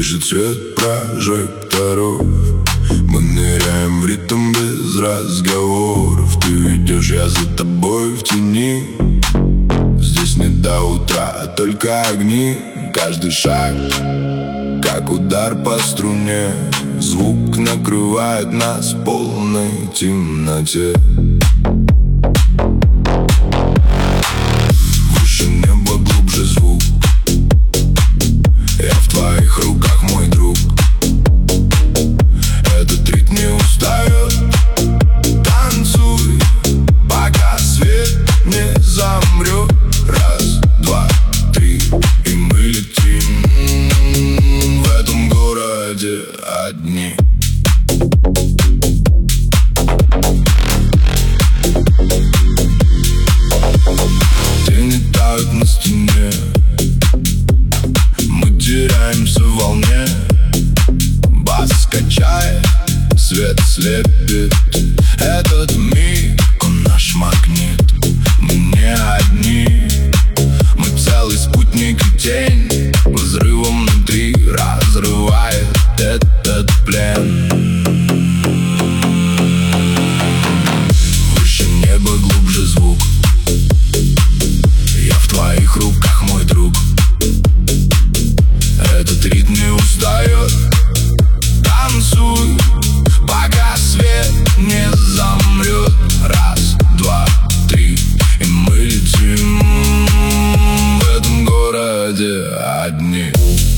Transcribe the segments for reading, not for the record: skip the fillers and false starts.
же цвет прожекторов. Мы ныряем в ритм без разговоров. Ты идешь, я за тобой в тени. Здесь не до утра, только огни. Каждый шаг, как удар по струне. Звук накрывает нас в полной темноте. Выше неба, глубже звук. Я в твоих руках, мой друг. Этот ритм не устает. Танцуй, пока свет не замрет. Раз, два, три, и мы летим в этом городе одни. Тени тают на стене. Мы теряемся в волне. Бас качает, свет слепит. Этот миг, он наш магнит. Мы не одни. Мы целый спутник и тень. Взрывом внутри разрывает этот плен. Выше неба, глубже звук. Я в твоих руках, мой друг. Этот ритм не устает. Танцуй, пока свет не замрет. Раз, два, три, и мы летим в этом городе одни.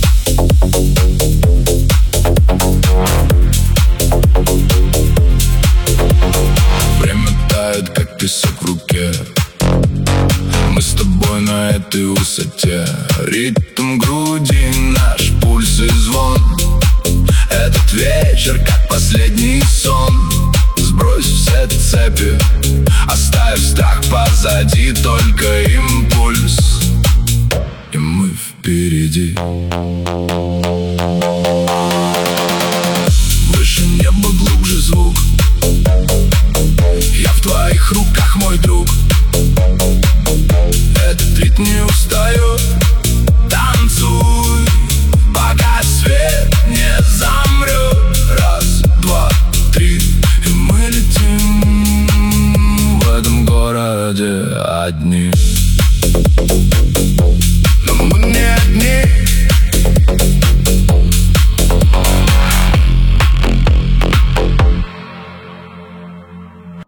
Время тает, как песок в руке. Мы с тобой на этой высоте. Ритм груди, наш пульс и звон. Этот вечер, как последний сон. Сбрось все цепи, оставь страх позади. Только импульс, и мы впереди.